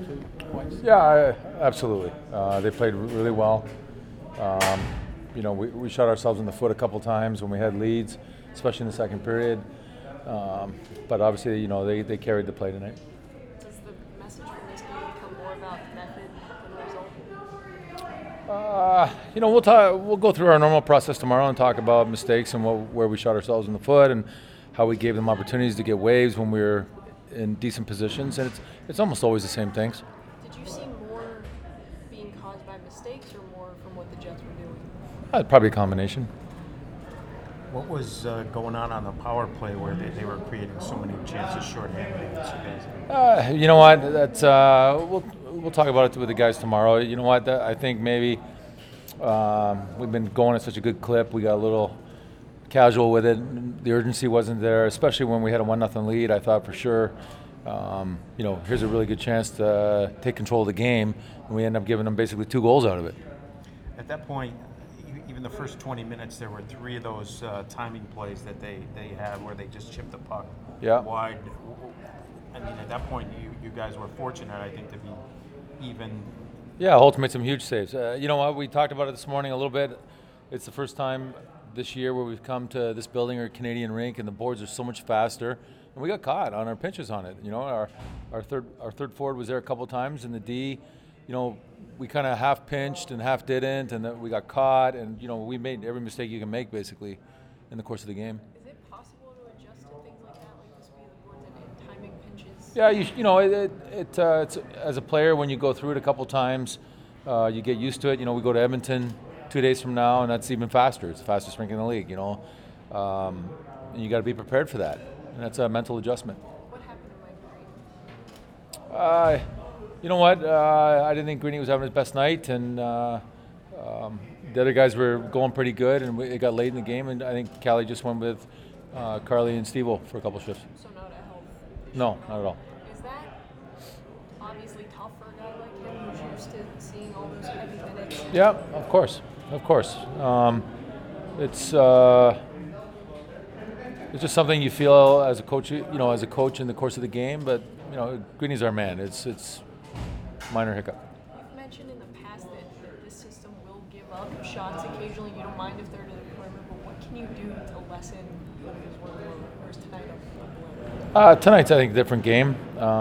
points? Yeah, absolutely. They played really well. Um, we shot ourselves in the foot a couple times when we had leads, especially in the second period. But obviously, they carried the play tonight. Does the message from this game become more about method than result? We'll talk. We'll go through our normal process tomorrow and talk about mistakes and where we shot ourselves in the foot and how we gave them opportunities to get waves when we were in decent positions. And it's almost always the same things. Did you see more being caused by mistakes or more from what the Jets were doing? Probably a combination. What was going on the power play where they were creating so many chances shorthanded against you guys? You know what? That's we'll talk about it with the guys tomorrow. You know what? I think maybe we've been going at such a good clip. We got a little casual with it. The urgency wasn't there, especially when we had a 1-0 lead. I thought for sure, here's a really good chance to take control of the game, and we end up giving them basically 2 goals out of it. At that point, even the first 20 minutes, there were 3 of those timing plays that they had where they just chipped the puck wide. I mean, at that point, you guys were fortunate, I think, to be even. Yeah, Holtz made some huge saves. You know what? We talked about it this morning a little bit. It's the first time this year where we've come to this building or Canadian rink, and the boards are so much faster. And we got caught on our pinches on it. Our third forward was there a couple times, and the D, we kind of half pinched and half didn't, and then we got caught, and we made every mistake you can make basically in the course of the game. Is it possible to adjust to things like that, like the speed of the boards and timing pinches? Yeah, it's as a player when you go through it a couple times, you get used to it. We go to Edmonton 2 days from now, and that's even faster. It's the fastest rink in the league. And you got to be prepared for that, and that's a mental adjustment. What happened to Mike Green? You know what? I didn't think Greeny was having his best night, and the other guys were going pretty good, and it got late in the game, and I think Callie just went with Carly and Steve-O for a couple shifts. So not a health issue? No, not at all. Is that obviously tough for a guy like him who's used to seeing all those heavy minutes? Yeah, of course. It's just something you feel as a coach, as a coach in the course of the game, but Greeny's our man. It's minor hiccup. You've mentioned in the past that this system will give up shots occasionally. You don't mind if they're to the perimeter, but what can you do to lessen those workload? Whereas tonight, Tonight's, I think, a different game.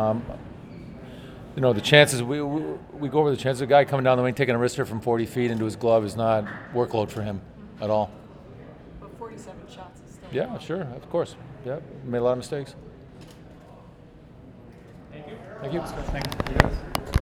The chances, we go over the chances. A guy coming down the wing, taking a wrister from 40 feet into his glove is not workload for him at all. But 47 shots is still. Yeah, sure, of course. Yeah, made a lot of mistakes. Thank you. Thank you. Thank you.